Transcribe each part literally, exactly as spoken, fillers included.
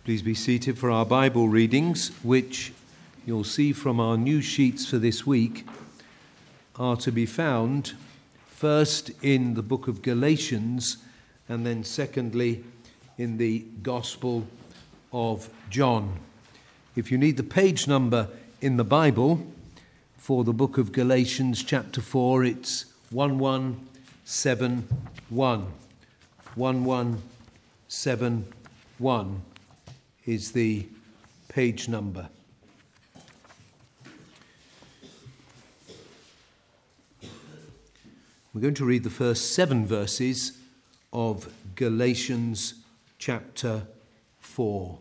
Please be seated for our Bible readings, which you'll see from our new sheets for this week are to be found first in the book of Galatians and then secondly in the Gospel of John. If you need the page number in the Bible for the book of Galatians chapter four, it's one one seven one. one one seven one is the page number. We're going to read the first seven verses of Galatians chapter four.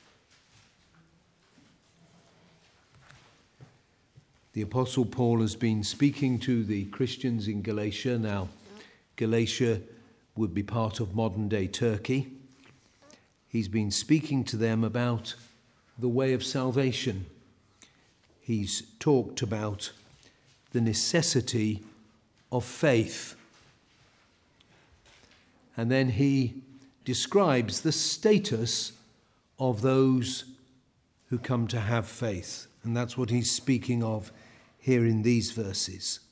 The Apostle Paul has been speaking to the Christians in Galatia. Now, Galatia would be part of modern-day Turkey. He's been speaking to them about the way of salvation. He's talked about the necessity of faith. And then he describes the status of those who come to have faith. And that's what he's speaking of here in these verses.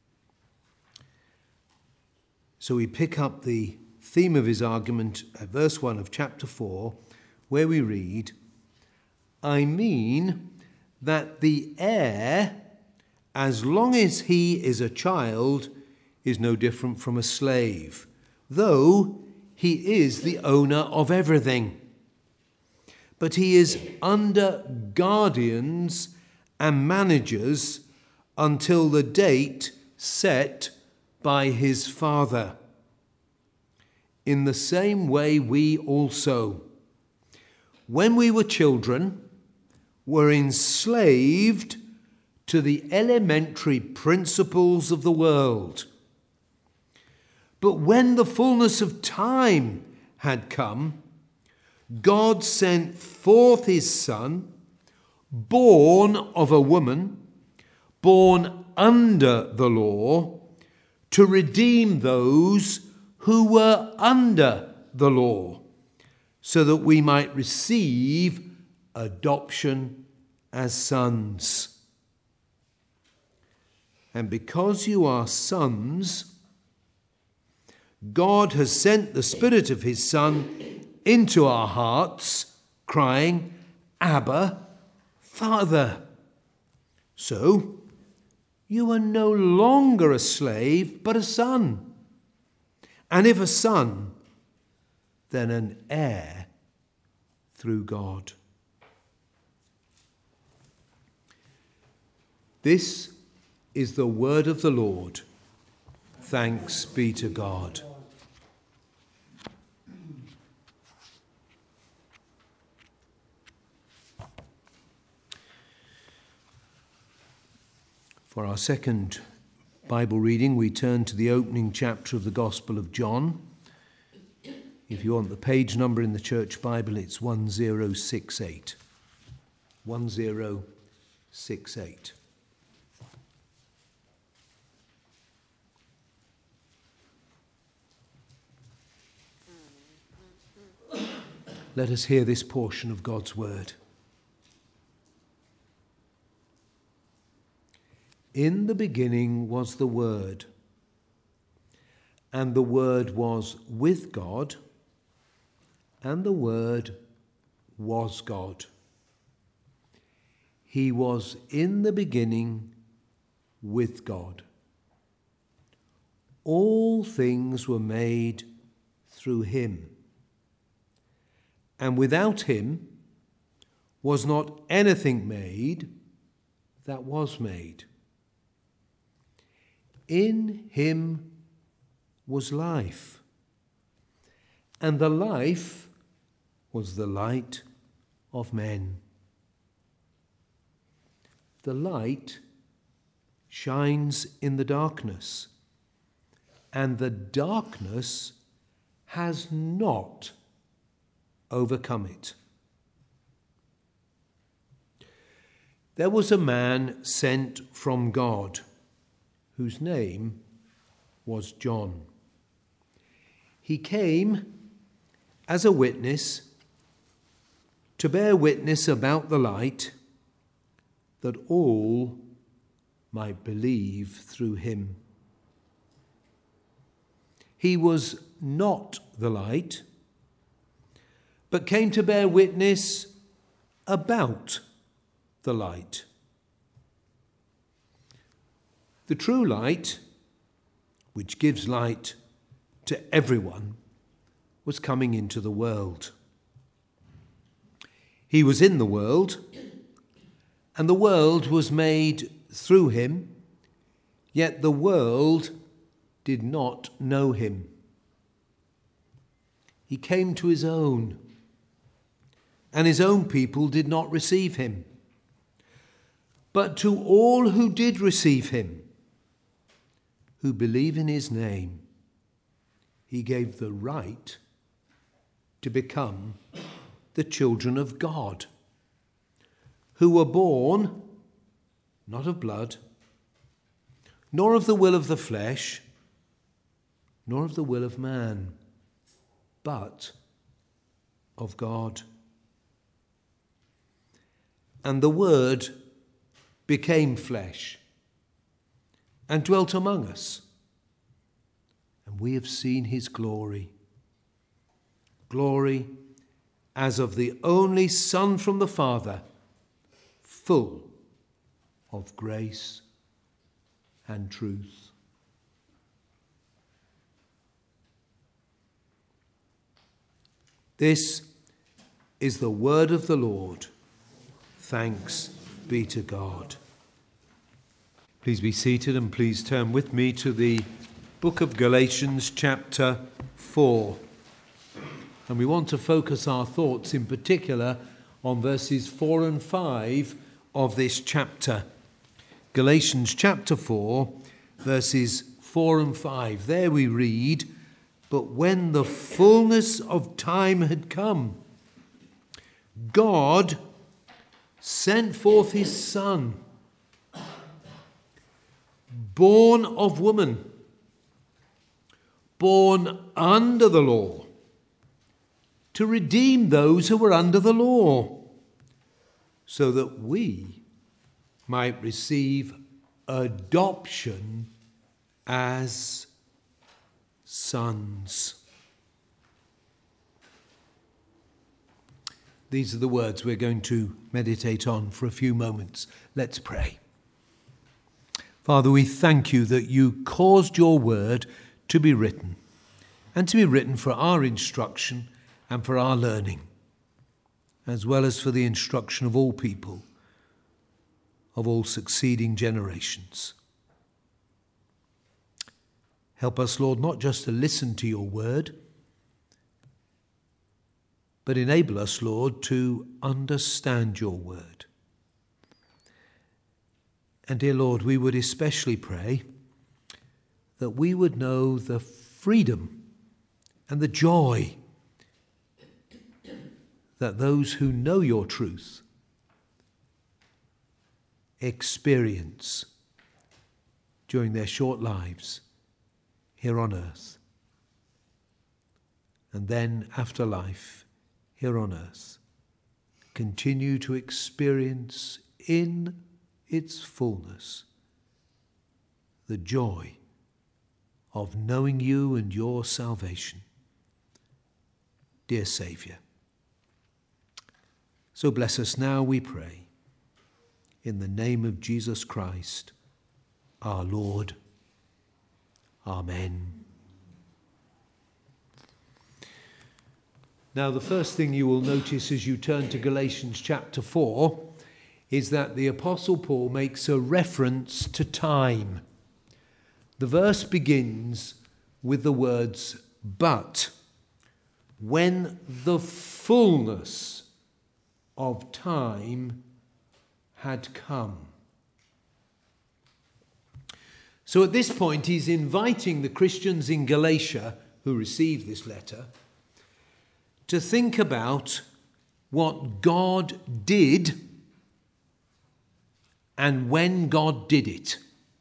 So we pick up the theme of his argument at verse one of chapter four, where we read, I mean that the heir, as long as he is a child, is no different from a slave, though he is the owner of everything. But he is under guardians and managers until the date set by his father. In the same way, we also, when we were children, were enslaved to the elementary principles of the world. But when the fullness of time had come, God sent forth his Son, born of a woman, born under the law, to redeem those who were under the law, so that we might receive adoption as sons. And because you are sons, God has sent the Spirit of his Son into our hearts, crying, Abba, Father. So you are no longer a slave, but a son. And if a son, then an heir through God. This is the word of the Lord. Thanks be to God. For our second Bible reading, we turn to the opening chapter of the Gospel of John. If you want the page number in the church Bible, it's one zero six eight. one zero six eight. Let us hear this portion of God's word. In the beginning was the Word, and the Word was with God, and the Word was God. He was in the beginning with God. All things were made through him, and without him was not anything made that was made. In him was life, and the life was the light of men. The light shines in the darkness, and the darkness has not overcome it. There was a man sent from God, whose name was John. He came as a witness to bear witness about the light, that all might believe through him. He was not the light, but came to bear witness about the light. The true light, which gives light to everyone, was coming into the world. He was in the world, and the world was made through him, yet the world did not know him. He came to his own, and his own people did not receive him. But to all who did receive him, who believe in his name, he gave the right to become the children of God, who were born not of blood, nor of the will of the flesh, nor of the will of man, but of God. And the Word became flesh and dwelt among us, and we have seen his glory. Glory as of the only Son from the Father, full of grace and truth. This is the word of the Lord. Thanks be to God. Please be seated and please turn with me to the book of Galatians chapter four. And we want to focus our thoughts in particular on verses four and five of this chapter. Galatians chapter four, verses four and five. There we read, "But when the fullness of time had come, God sent forth his Son, born of woman, born under the law, to redeem those who were under the law, so that we might receive adoption as sons." These are the words we're going to meditate on for a few moments. Let's pray. Father, we thank you that you caused your word to be written, and to be written for our instruction and for our learning, as well as for the instruction of all people, of all succeeding generations. Help us, Lord, not just to listen to your word, but enable us, Lord, to understand your word. And dear Lord, we would especially pray that we would know the freedom and the joy that those who know your truth experience during their short lives here on earth, and then after life here on earth, continue to experience in its fullness the joy of knowing you and your salvation. Dear Saviour, so bless us now, we pray, in the name of Jesus Christ, our Lord. Amen. Now, the first thing you will notice as you turn to Galatians chapter four is that the Apostle Paul makes a reference to time. The verse begins with the words, "But when the fullness of time had come." So at this point, he's inviting the Christians in Galatia who received this letter to think about what God did and when God did it.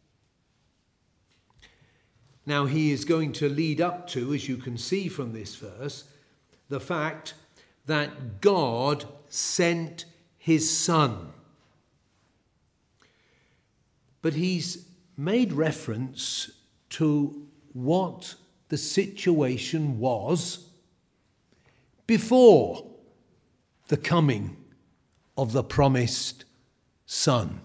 Now, he is going to lead up to, as you can see from this verse, the fact that God sent his Son. But he's made reference to what the situation was before the coming of the promised Son.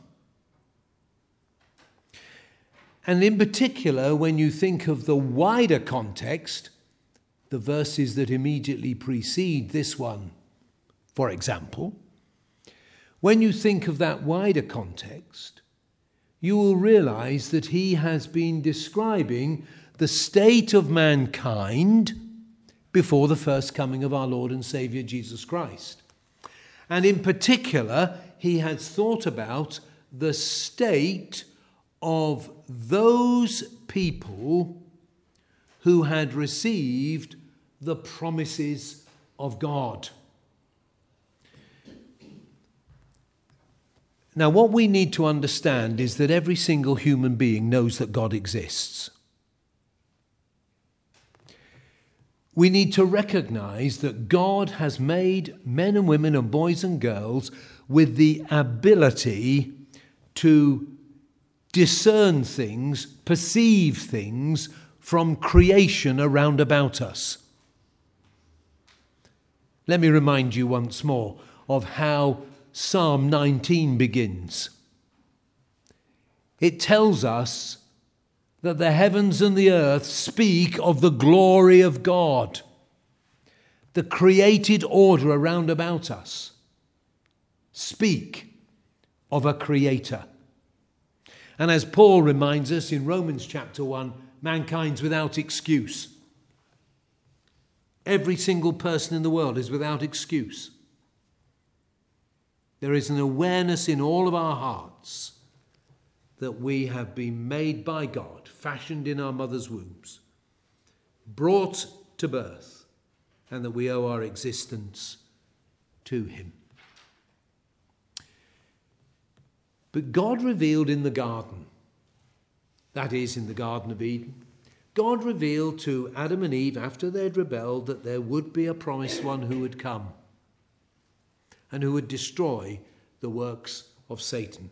And in particular, when you think of the wider context, the verses that immediately precede this one, for example, when you think of that wider context, you will realize that he has been describing the state of mankind before the first coming of our Lord and Saviour Jesus Christ. And in particular, he has thought about the state of those people who had received the promises of God. Now, what we need to understand is that every single human being knows that God exists. We need to recognize that God has made men and women and boys and girls with the ability to discern things, perceive things from creation around about us. Let me remind you once more of how Psalm nineteen begins. It tells us that the heavens and the earth speak of the glory of God, the created order around about us speak of a creator. And as Paul reminds us in Romans chapter one, mankind's without excuse. Every single person in the world is without excuse. There is an awareness in all of our hearts that we have been made by God, fashioned in our mother's wombs, brought to birth, and that we owe our existence to him. But God revealed in the garden, that is, in the Garden of Eden, God revealed to Adam and Eve after they'd rebelled that there would be a promised one who would come and who would destroy the works of Satan.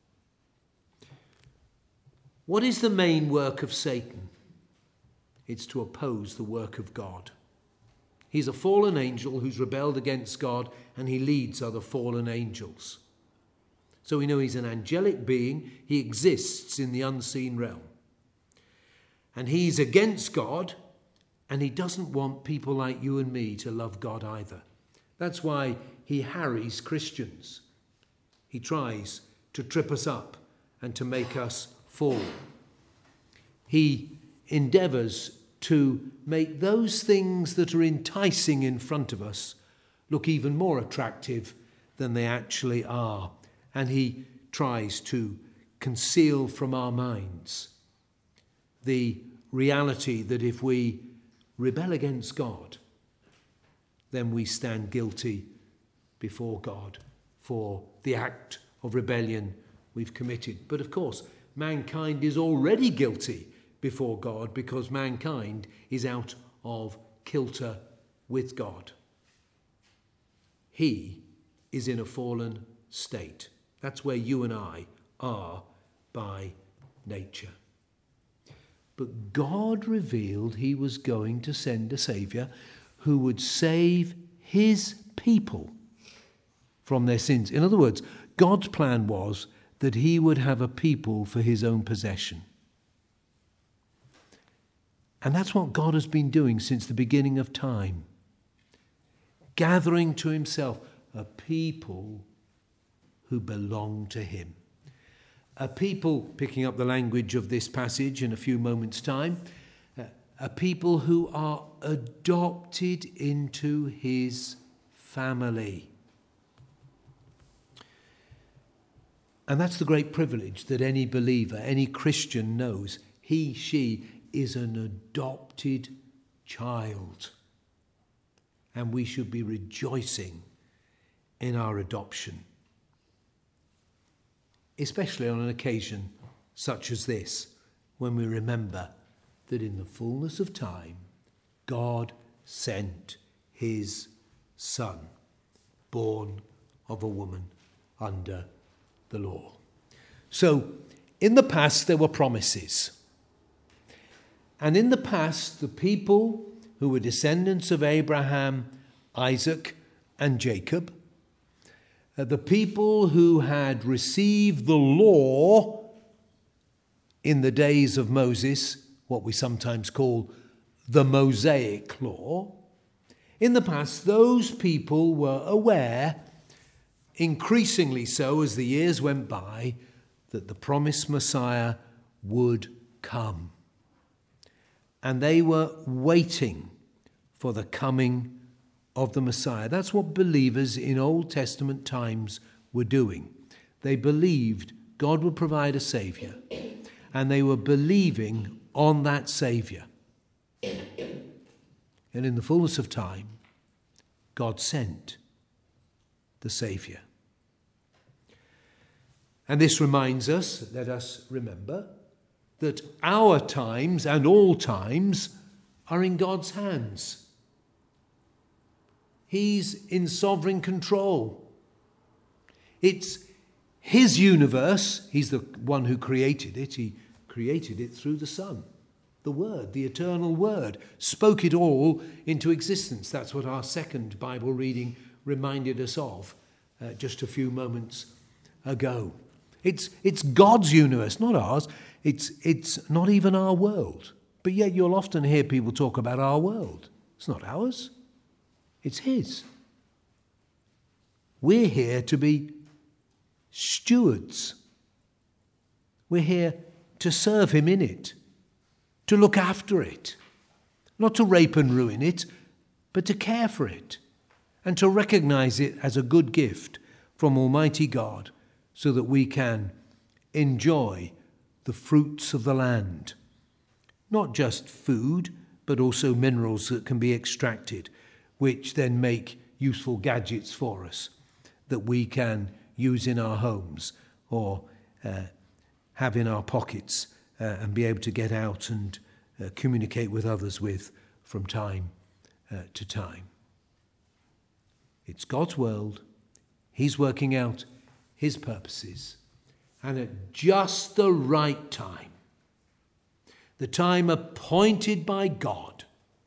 What is the main work of Satan? It's to oppose the work of God. He's a fallen angel who's rebelled against God, and he leads other fallen angels. So we know he's an angelic being. He exists in the unseen realm. And he's against God, and he doesn't want people like you and me to love God either. That's why he harries Christians. He tries to trip us up and to make us fall. He endeavours to make those things that are enticing in front of us look even more attractive than they actually are. And he tries to conceal from our minds the reality that if we rebel against God, then we stand guilty before God for the act of rebellion we've committed. But of course, mankind is already guilty before God because mankind is out of kilter with God. He is in a fallen state. That's where you and I are by nature. But God revealed he was going to send a Saviour who would save his people from their sins. In other words, God's plan was that he would have a people for his own possession. And that's what God has been doing since the beginning of time. Gathering to himself a people who belong to him. A people, picking up the language of this passage in a few moments' time, a people who are adopted into his family. And that's the great privilege that any believer, any Christian knows. He, she is an adopted child. And we should be rejoicing in our adoption. Especially on an occasion such as this, when we remember that in the fullness of time, God sent his Son. born of a woman under the law. So, in the past there were promises. And in the past, the people who were descendants of Abraham, Isaac, and Jacob, uh, the people who had received the law in the days of Moses, what we sometimes call the Mosaic law, in the past, those people were aware, increasingly so as the years went by, that the promised Messiah would come. And they were waiting for the coming of the Messiah. That's what believers in Old Testament times were doing. They believed God would provide a Saviour, and they were believing on that Saviour. And in the fullness of time, God sent the Saviour. And this reminds us, let us remember, that our times and all times are in God's hands. He's in sovereign control. It's his universe. He's the one who created it. He created it through the Son. The Word, the eternal Word, spoke it all into existence. That's what our second Bible reading reminded us of uh, just a few moments ago. It's, it's God's universe, not ours. It's, it's not even our world. But yet you'll often hear people talk about our world. It's not ours. It's his. We're here to be stewards. We're here to serve him in it, to look after it, not to rape and ruin it, but to care for it and to recognize it as a good gift from Almighty God so that we can enjoy the fruits of the land. Not just food, but also minerals that can be extracted, which then make useful gadgets for us that we can use in our homes or uh, have in our pockets uh, and be able to get out and uh, communicate with others with from time uh, to time. It's God's world. He's working out his purposes. And at just the right time, the time appointed by God,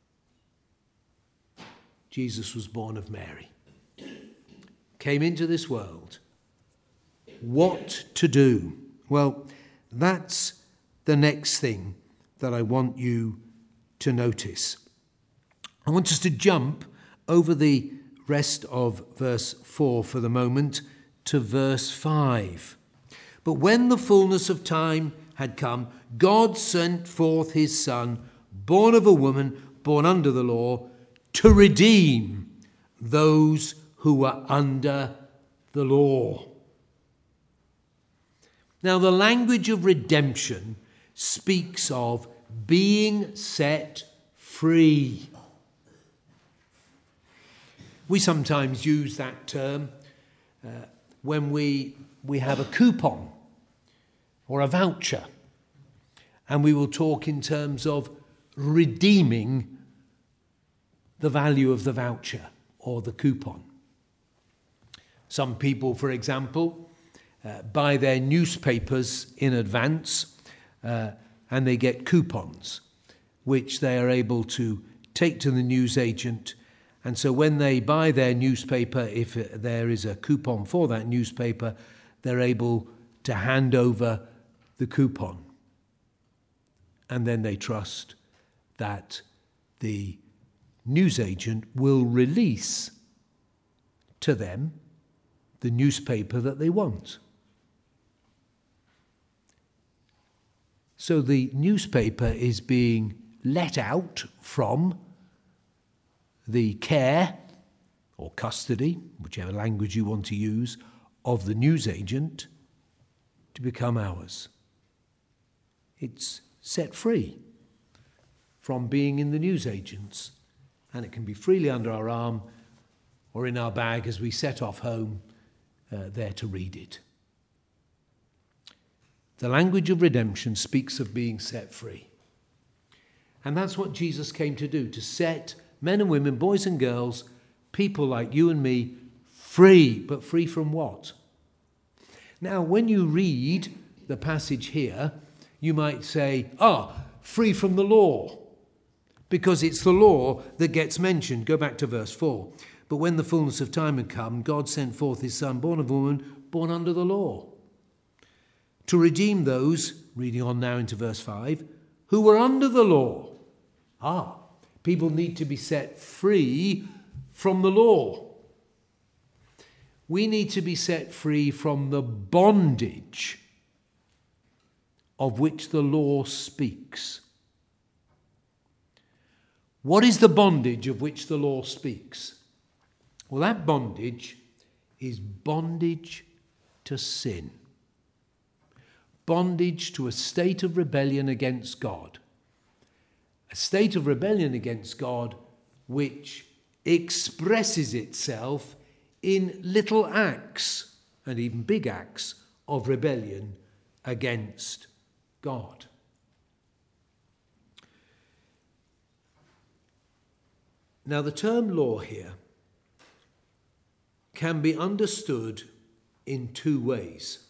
Jesus was born of Mary, came into this world. What to do? Well, that's the next thing that I want you to notice. I want us to jump over the rest of verse four for the moment to verse five. But when the fullness of time had come, God sent forth his Son, born of a woman, born under the law, to redeem those who were under the law. Now, the language of redemption speaks of being set free. We sometimes use that term uh, when we, we have a coupon or a voucher, and we will talk in terms of redeeming the value of the voucher or the coupon. Some people, for example, uh, buy their newspapers in advance uh, and they get coupons, which they are able to take to the newsagent. And so when they buy their newspaper, if there is a coupon for that newspaper, they're able to hand over the coupon. And then they trust that the newsagent will release to them the newspaper that they want. So the newspaper is being let out from the care or custody, whichever language you want to use, of the newsagent to become ours. It's set free from being in the newsagent's, and it can be freely under our arm or in our bag as we set off home uh, there to read it. The language of redemption speaks of being set free. And that's what Jesus came to do, to set men and women, boys and girls, people like you and me, Free, but free from what? Now, when you read the passage here, you might say, ah, free from the law, because it's the law that gets mentioned. Go back to verse four. But when the fullness of time had come, God sent forth his son, born of woman, born under the law, to redeem those, reading on now into verse five, who were under the law. Ah, people need to be set free from the law. We need to be set free from the bondage of which the law speaks. What is the bondage of which the law speaks? Well, that bondage is bondage to sin. Bondage to a state of rebellion against God. A state of rebellion against God which expresses itself in little acts, and even big acts, of rebellion against God. Now, the term law here can be understood in two ways.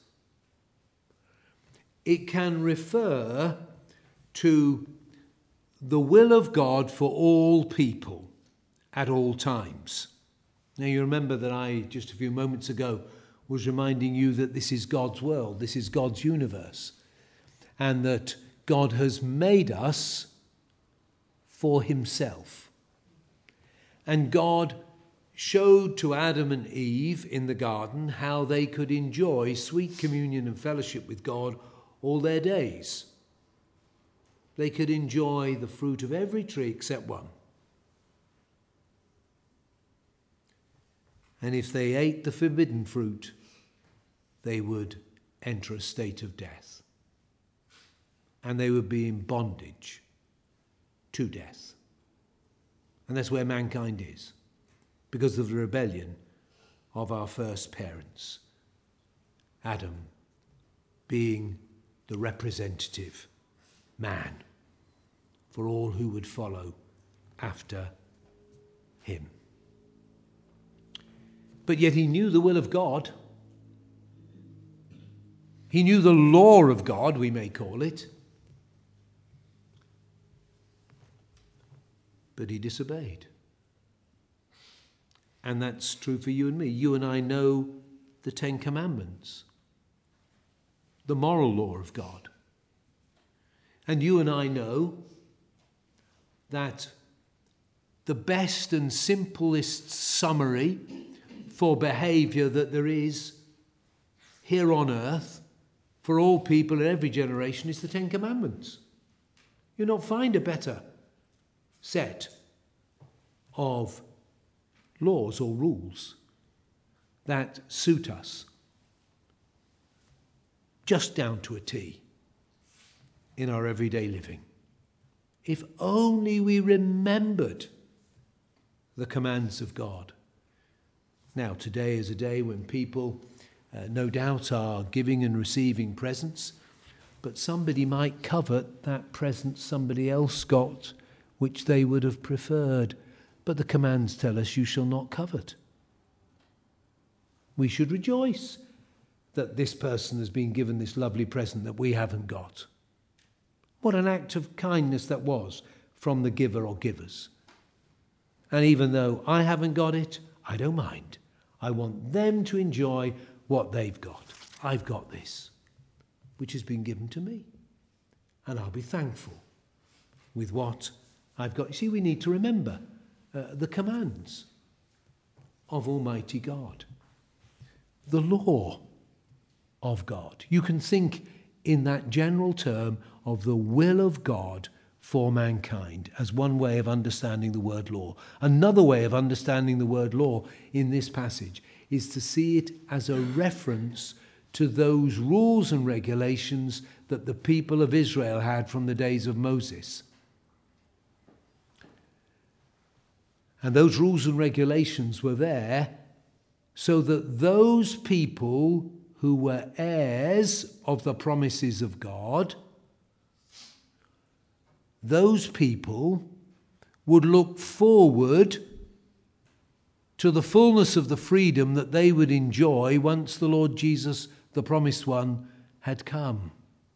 It can refer to the will of God for all people at all times. Now, you remember that I, just a few moments ago, was reminding you that this is God's world, this is God's universe, and that God has made us for himself. And God showed to Adam and Eve in the garden how they could enjoy sweet communion and fellowship with God all their days. They could enjoy the fruit of every tree except one. And if they ate the forbidden fruit, they would enter a state of death. And they would be in bondage to death. And that's where mankind is, because of the rebellion of our first parents, Adam being the representative man for all who would follow after him. But yet he knew the will of God. He knew the law of God, we may call it. But he disobeyed. And that's true for you and me. You and I know the Ten Commandments, the moral law of God. And you and I know that the best and simplest summary for behavior that there is here on earth for all people in every generation is the Ten Commandments. You'll not find a better set of laws or rules that suit us just down to a T in our everyday living. If only we remembered the commands of God. Now, today is a day when people, uh, no doubt, are giving and receiving presents, but somebody might covet that present somebody else got, which they would have preferred. But the commands tell us, you shall not covet. We should rejoice that this person has been given this lovely present that we haven't got. What an act of kindness that was from the giver or givers. And even though I haven't got it, I don't mind. I want them to enjoy what they've got. I've got this, which has been given to me. And I'll be thankful with what I've got. You see, we need to remember uh, the commands of Almighty God. The law of God. You can think in that general term of the will of God for mankind as one way of understanding the word law. Another way of understanding the word law in this passage is to see it as a reference to those rules and regulations that the people of Israel had from the days of Moses. And those rules and regulations were there so that those people who were heirs of the promises of God, those people would look forward to the fullness of the freedom that they would enjoy once the Lord Jesus, the promised one, had come.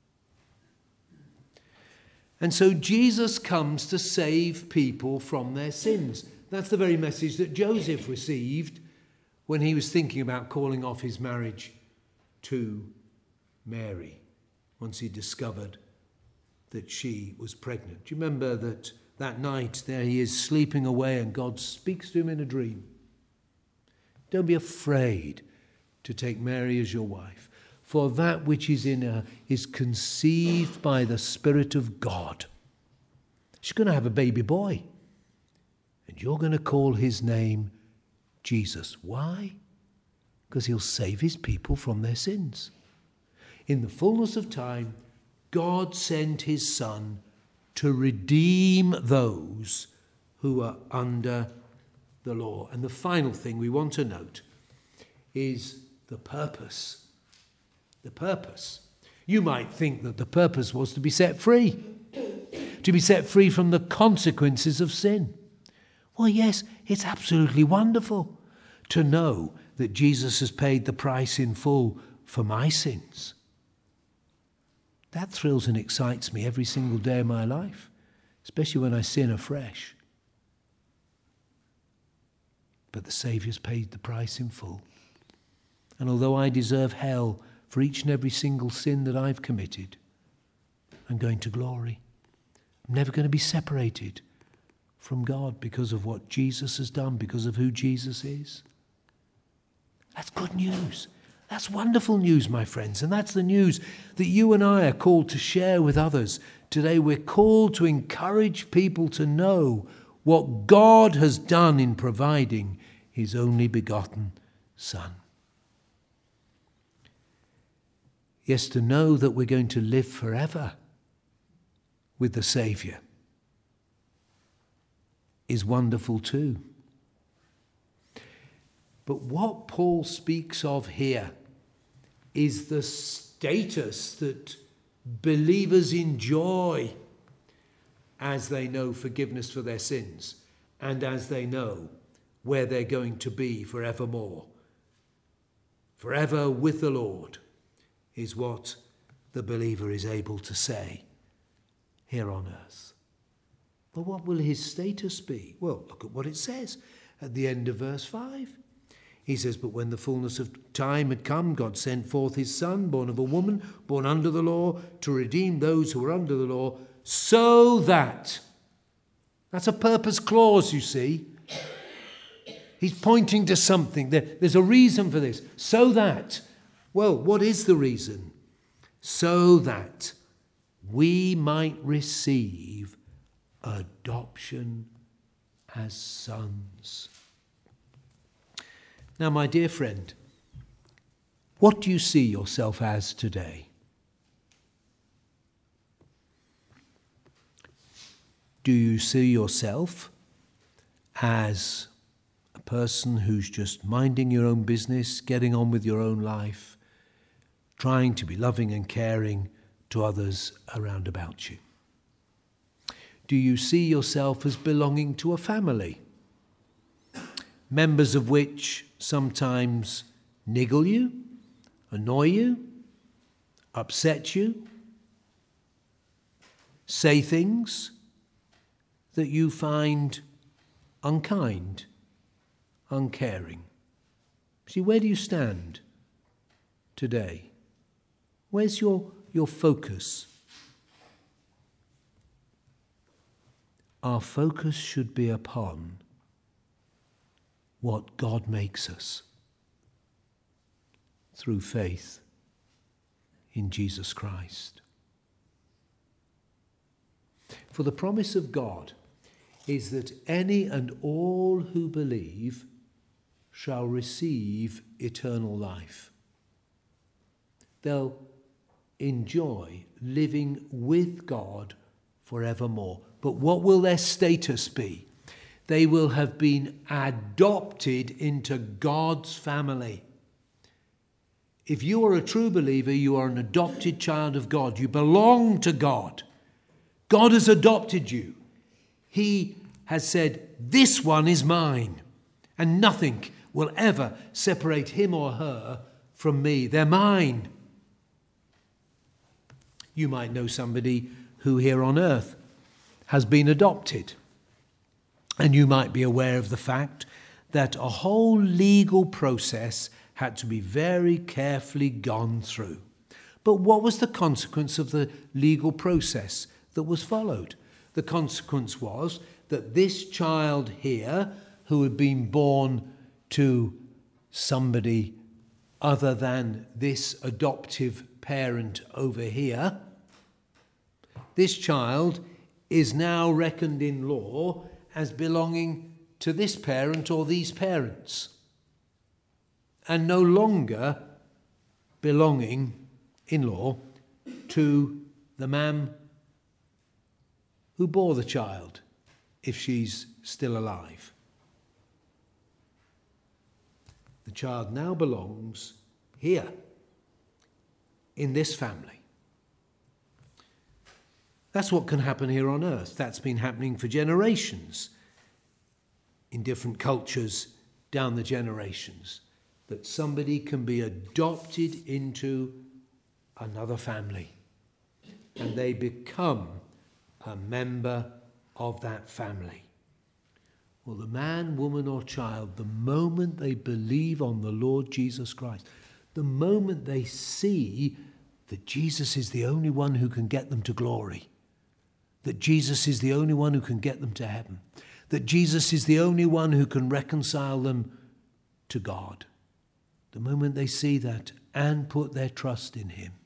And so Jesus comes to save people from their sins. That's the very message that Joseph received when he was thinking about calling off his marriage to Mary, once he discovered that she was pregnant. Do you remember that that night there he is sleeping away and God speaks to him in a dream? Don't be afraid to take Mary as your wife, for that which is in her is conceived by the Spirit of God. She's going to have a baby boy, and you're going to call his name Jesus. Why? Because he'll save his people from their sins. In the fullness of time, God sent his Son to redeem those who are under the law. And the final thing we want to note is the purpose. The purpose. You might think that the purpose was to be set free, to be set free from the consequences of sin. Well, yes, it's absolutely wonderful to know that Jesus has paid the price in full for my sins. That thrills and excites me every single day of my life, especially when I sin afresh. But the Saviour's paid the price in full. And although I deserve hell for each and every single sin that I've committed, I'm going to glory. I'm never going to be separated from God because of what Jesus has done, because of who Jesus is. That's good news. That's wonderful news, my friends. And that's the news that you and I are called to share with others. Today we're called to encourage people to know what God has done in providing his only begotten Son. Yes, to know that we're going to live forever with the Saviour is wonderful too. But what Paul speaks of here is the status that believers enjoy as they know forgiveness for their sins and as they know where they're going to be forevermore. Forever with the Lord is what the believer is able to say here on earth. But what will his status be? Well, look at what it says at the end of verse five. He says, but when the fullness of time had come, God sent forth his Son, born of a woman, born under the law, to redeem those who were under the law, so that, that's a purpose clause, you see. He's pointing to something. There, there's a reason for this. So that, well, what is the reason? So that we might receive adoption as sons. Now, my dear friend, what do you see yourself as today? Do you see yourself as a person who's just minding your own business, getting on with your own life, trying to be loving and caring to others around about you? Do you see yourself as belonging to a family, members of which sometimes niggle you, annoy you, upset you, say things that you find unkind, uncaring? See, where do you stand today? Where's your, your focus? Our focus should be upon what God makes us through faith in Jesus Christ. For the promise of God is that any and all who believe shall receive eternal life. They'll enjoy living with God forevermore. But what will their status be? They will have been adopted into God's family. If you are a true believer, you are an adopted child of God. You belong to God. God has adopted you. He has said, this one is mine. And nothing will ever separate him or her from me. They're mine. You might know somebody who here on earth has been adopted. And you might be aware of the fact that a whole legal process had to be very carefully gone through. But what was the consequence of the legal process that was followed? The consequence was that this child here, who had been born to somebody other than this adoptive parent over here, this child is now reckoned in law as belonging to this parent or these parents, and no longer belonging in law to the man who bore the child, if she's still alive. The child now belongs here, in this family. That's what can happen here on earth. That's been happening for generations in different cultures down the generations, that somebody can be adopted into another family and they become a member of that family. Well, the man, woman or child, the moment they believe on the Lord Jesus Christ, the moment they see that Jesus is the only one who can get them to glory, that Jesus is the only one who can get them to heaven, that Jesus is the only one who can reconcile them to God, the moment they see that and put their trust in him,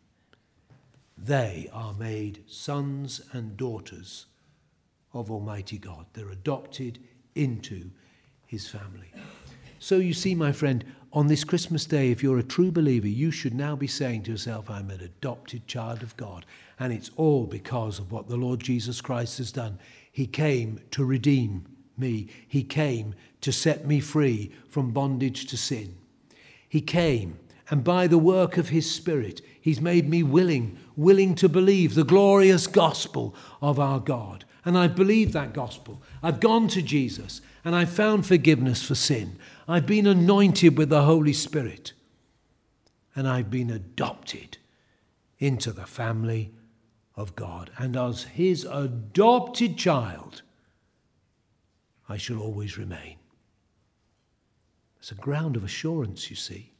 they are made sons and daughters of Almighty God. They're adopted into his family. So you see, my friend, on this Christmas day, if you're a true believer, you should now be saying to yourself, I'm an adopted child of God. And it's all because of what the Lord Jesus Christ has done. He came to redeem me. He came to set me free from bondage to sin. He came, and by the work of his Spirit, he's made me willing, willing to believe the glorious gospel of our God. And I've believed that gospel. I've gone to Jesus and I've found forgiveness for sin. I've been anointed with the Holy Spirit. And I've been adopted into the family of God. And as his adopted child, I shall always remain. It's a ground of assurance, you see,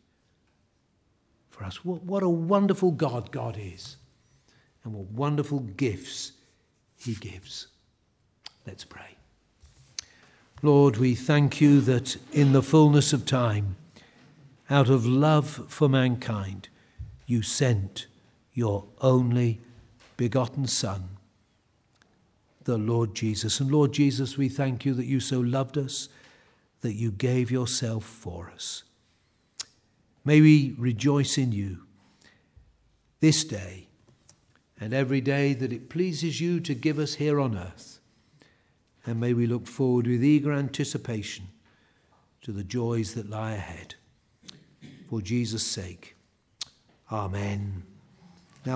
for us. What, what a wonderful God God is, and what wonderful gifts he gives. Let's pray. Lord, we thank you that in the fullness of time, out of love for mankind, you sent your only begotten Son, the Lord Jesus. And Lord Jesus, we thank you that you so loved us, that you gave yourself for us. May we rejoice in you this day and every day that it pleases you to give us here on earth. And may we look forward with eager anticipation to the joys that lie ahead. For Jesus' sake, amen.